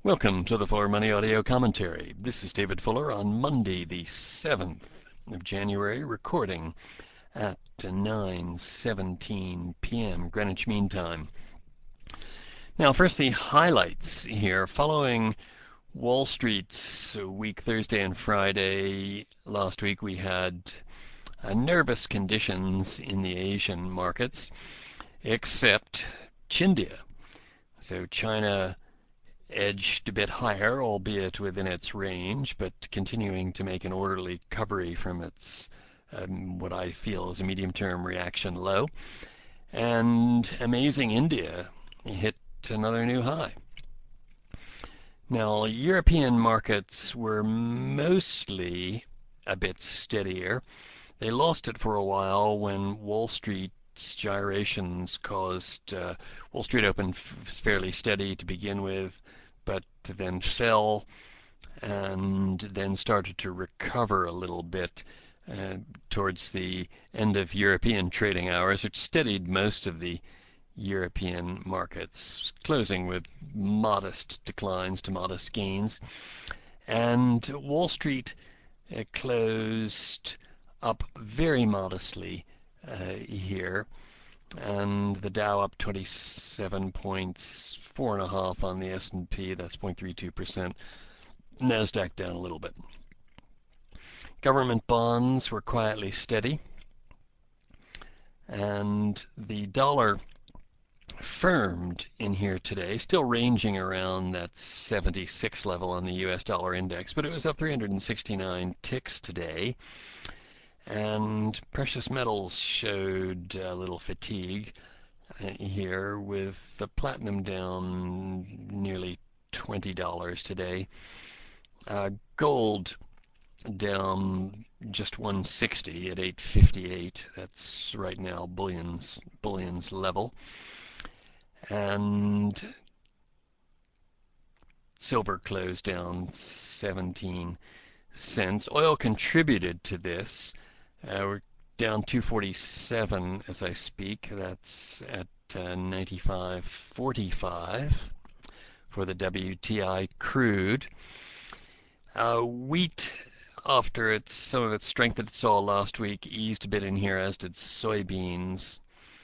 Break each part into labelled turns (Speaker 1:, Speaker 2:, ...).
Speaker 1: Welcome to the Fuller Money Audio Commentary. This is David Fuller on Monday, the 7th of January, recording at 9:17 p.m. Greenwich Mean Time. Now, first the highlights here. Following Wall Street's week Thursday and Friday last week, we had nervous conditions in the Asian markets, except India. So China edged a bit higher, albeit within its range, but continuing to make an orderly recovery from its what I feel is a medium-term reaction low. And amazing India hit another new high. Now, European markets were mostly a bit steadier. They lost it for a while when Wall Street's gyrations caused Wall Street opened fairly steady to begin with, but then fell and then started to recover a little bit towards the end of European trading hours, which steadied most of the European markets, closing with modest declines to modest gains. And Wall Street closed up very modestly here, and the Dow up 27 points, 4.5 on the S&P, that's 0.32%. NASDAQ down a little bit. Government bonds were quietly steady, and the dollar firmed in here today, still ranging around that 76 level on the US dollar index, but it was up 369 ticks today. And precious metals showed a little fatigue here, with the platinum down nearly $20 today. Gold down just 160 at 858. That's right now bullion's level. And silver closed down 17 cents. Oil contributed to this. We're down 247 as I speak. That's at 95.45 for the WTI crude. Wheat, after some of its strength that it saw last week, eased a bit in here, as did soybeans.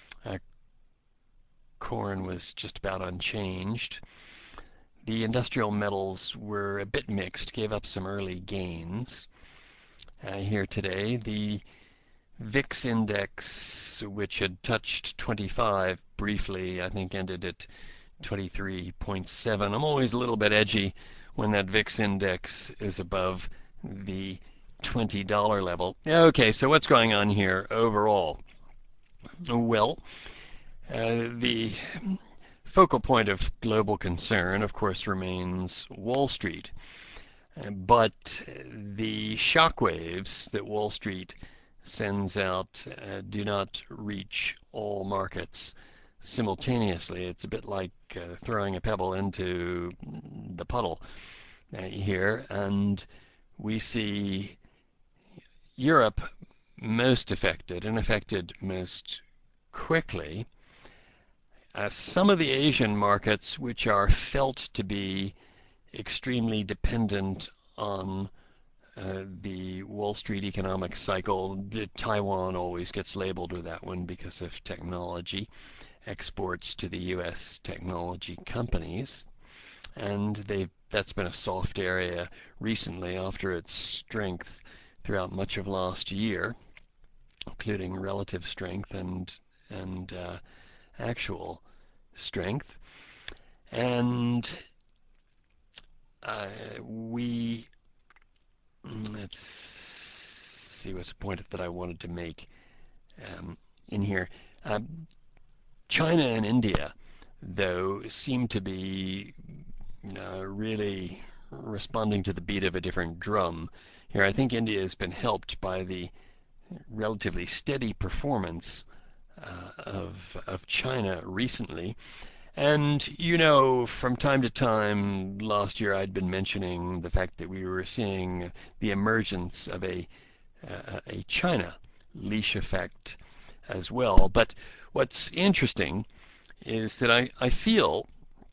Speaker 1: Corn was just about unchanged. The industrial metals were a bit mixed, gave up some early gains. Here today, the VIX index, which had touched 25 briefly, I think ended at 23.7. I'm always a little bit edgy when that VIX index is above the $20 level. Okay, so what's going on here overall? Well, the focal point of global concern, of course, remains Wall Street. But the shockwaves that Wall Street sends out do not reach all markets simultaneously. It's a bit like throwing a pebble into the puddle here, and we see Europe most affected, and affected most quickly. Some of the Asian markets, which are felt to be extremely dependent on the Wall Street economic cycle. Taiwan always gets labeled with that one because of technology, exports to the U.S. technology companies, and that's been a soft area recently after its strength throughout much of last year, including relative strength and actual strength. And let's see what's the point that I wanted to make in here. China and India, though, seem to be really responding to the beat of a different drum. Here, I think India has been helped by the relatively steady performance of China recently. And, from time to time last year I'd been mentioning the fact that we were seeing the emergence of a China leash effect as well. But what's interesting is that I feel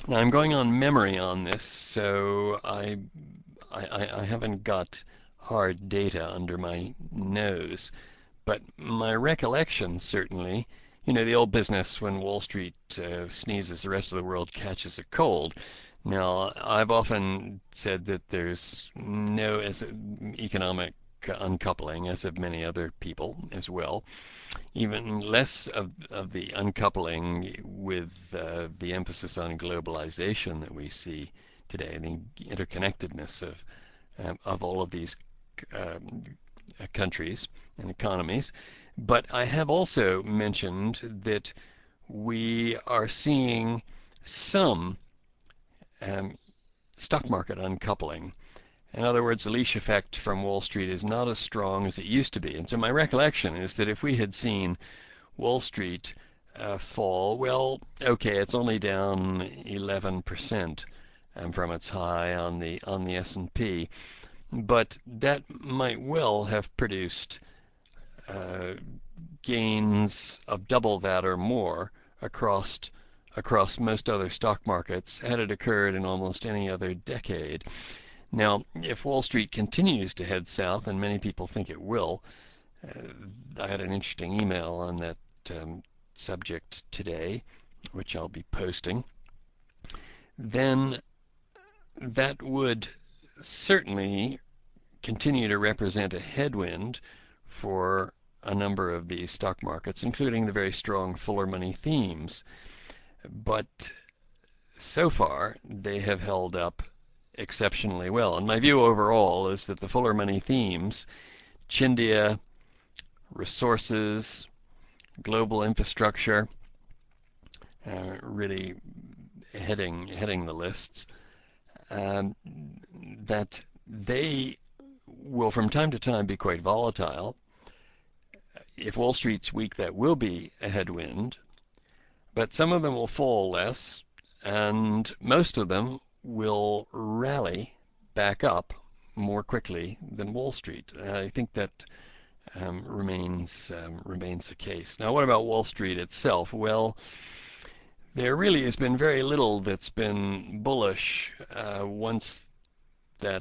Speaker 1: Now I'm going on memory on this, so I haven't got hard data under my nose, but my recollection certainly, the old business when Wall Street sneezes, the rest of the world catches a cold. Now, I've often said that there's no economic uncoupling, as have many other people as well. Even less of the uncoupling with the emphasis on globalization that we see today, the interconnectedness of all of these um, countries and economies. But I have also mentioned that we are seeing some um, stock market uncoupling. In other words, the leash effect from Wall Street is not as strong as it used to be. And so my recollection is that if we had seen Wall Street fall, well, okay, it's only down 11% from its high on the S&P, but that might well have produced uh, gains of double that or more across most other stock markets had it occurred in almost any other decade. Now, if Wall Street continues to head south, and many people think it will, I had an interesting email on that subject today, which I'll be posting, then that would certainly continue to represent a headwind for a number of these stock markets, including the very strong fuller money themes. But so far, they have held up exceptionally well. And my view overall is that the fuller money themes, Chindia, resources, global infrastructure, really heading the lists, um, that they will from time to time be quite volatile. If Wall Street's weak, that will be a headwind, but some of them will fall less, and most of them will rally back up more quickly than Wall Street. I think that remains the case. Now, what about Wall Street itself? Well, there really has been very little that's been bullish once that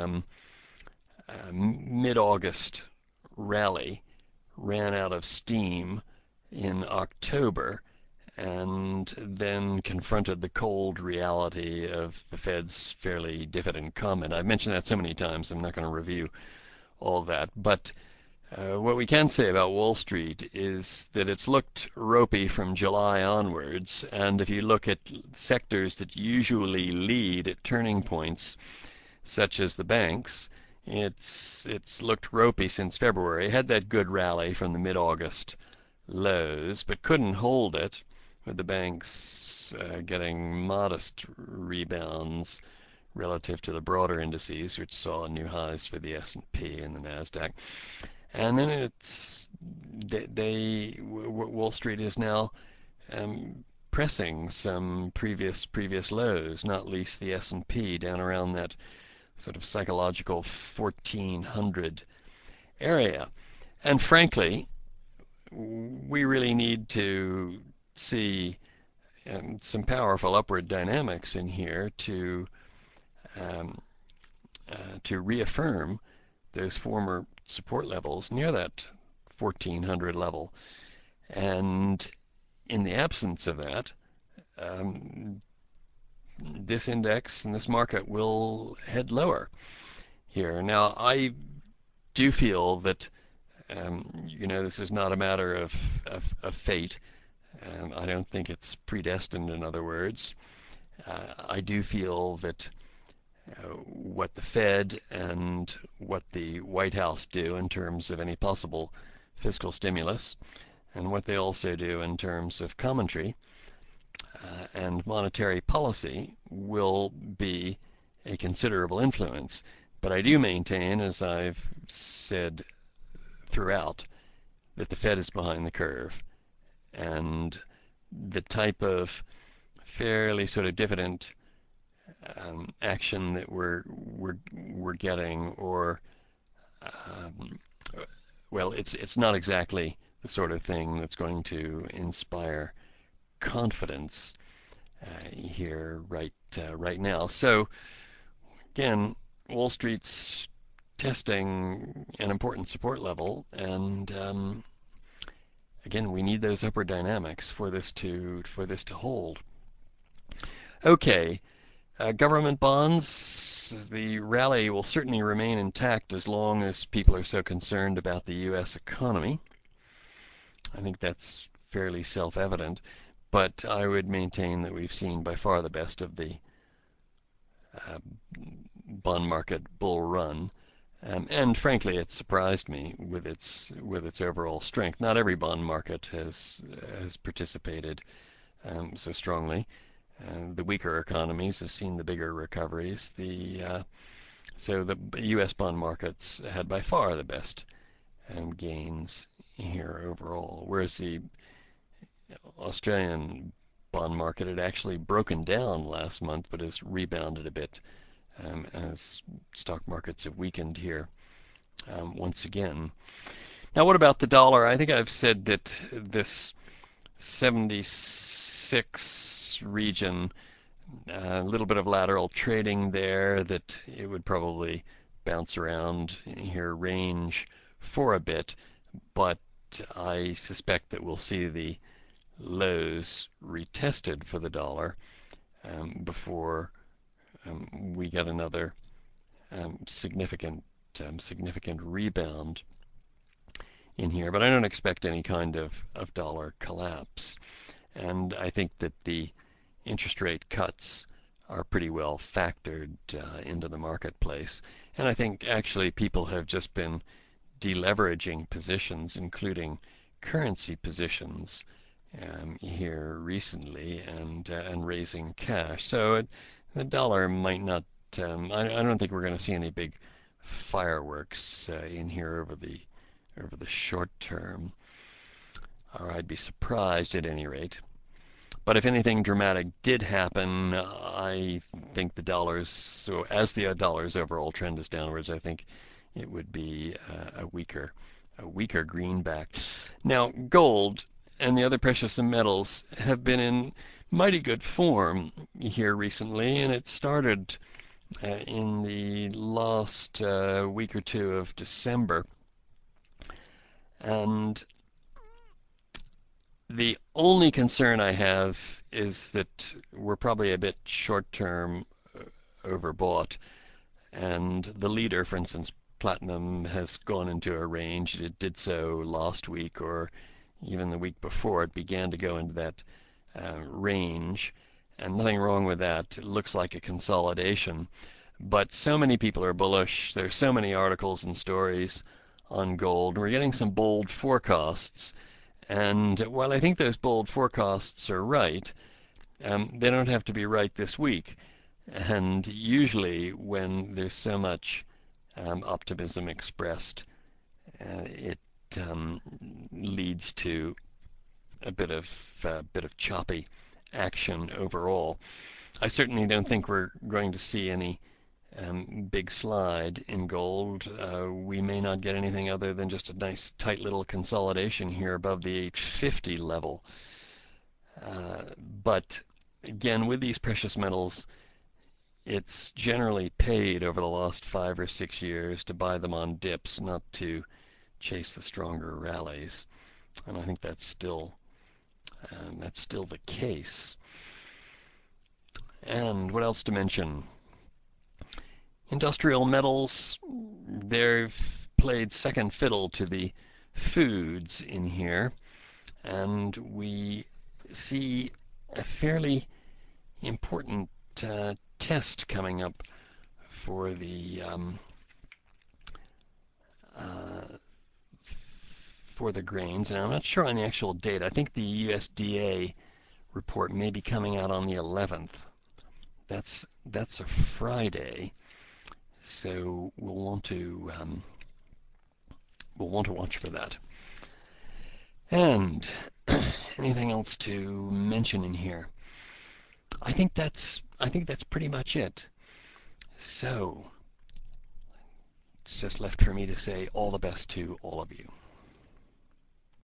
Speaker 1: mid-August rally ran out of steam in October and then confronted the cold reality of the Fed's fairly diffident comment. I've mentioned that so many times, I'm not going to review all that. But what we can say about Wall Street is that it's looked ropey from July onwards, and if you look at sectors that usually lead at turning points, such as the banks, it's looked ropey since February. It had that good rally from the mid-August lows, but couldn't hold it, with the banks getting modest rebounds relative to the broader indices, which saw new highs for the S&P and the Nasdaq. And then Wall Street is now pressing some previous lows, not least the S&P down around that sort of psychological 1400 area. And frankly, we really need to see some powerful upward dynamics in here um, to reaffirm those former support levels near that 1400 level. And in the absence of that, this index and this market will head lower here. Now, I do feel that this is not a matter of fate. I don't think it's predestined, in other words. I do feel that what the Fed and what the White House do in terms of any possible fiscal stimulus, and what they also do in terms of commentary and monetary policy will be a considerable influence. But I do maintain, as I've said throughout, that the Fed is behind the curve, and the type of fairly sort of diffident action that we're getting, or well, it's not exactly the sort of thing that's going to inspire confidence. here right now. So again, Wall Street's testing an important support level, and again, we need those upward dynamics for this to hold. Okay, government bonds. The rally will certainly remain intact as long as people are so concerned about the U.S. economy. I think that's fairly self-evident, but I would maintain that we've seen by far the best of the uh, bond market bull run. And frankly, it surprised me with its overall strength. Not every bond market has participated so strongly. The weaker economies have seen the bigger recoveries. So the U.S. bond markets had by far the best gains here overall, whereas the Australian bond market had actually broken down last month, but has rebounded a bit as stock markets have weakened here once again. Now, what about the dollar? I think I've said that this 76 region, a little bit of lateral trading there, that it would probably bounce around here range for a bit, but I suspect that we'll see the lows retested for the dollar before we get another significant rebound in here. But I don't expect any kind of dollar collapse. And I think that the interest rate cuts are pretty well factored into the marketplace. And I think actually people have just been deleveraging positions, including currency positions here recently, and raising cash. So the dollar might not. I don't think we're going to see any big fireworks in here over the short term, or I'd be surprised at any rate. But if anything dramatic did happen, I think the dollars, so as the dollar's overall trend is downwards, I think it would be a weaker greenback. Now, gold and the other precious metals have been in mighty good form here recently, and it started in the last week or two of December. And the only concern I have is that we're probably a bit short-term overbought. And the leader, for instance, platinum, has gone into a range. It did so last week, or even the week before. It began to go into that range, and nothing wrong with that. It looks like a consolidation. But so many people are bullish. There's so many articles and stories on gold. We're getting some bold forecasts. And while I think those bold forecasts are right, they don't have to be right this week. And usually when there's so much optimism expressed, it leads to a bit of choppy action overall. I certainly don't think we're going to see any big slide in gold. We may not get anything other than just a nice tight little consolidation here above the 850 level. But again, with these precious metals, it's generally paid over the last 5 or 6 years to buy them on dips, not to chase the stronger rallies. And I think that's still the case. And what else to mention? Industrial metals, they've played second fiddle to the foods in here, and we see a fairly important test coming up for the grains. Now, I'm not sure on the actual date. I think the USDA report may be coming out on the 11th. That's a Friday. So we'll want to watch for that. And anything else to mention in here? I think that's pretty much it. So it's just left for me to say all the best to all of you.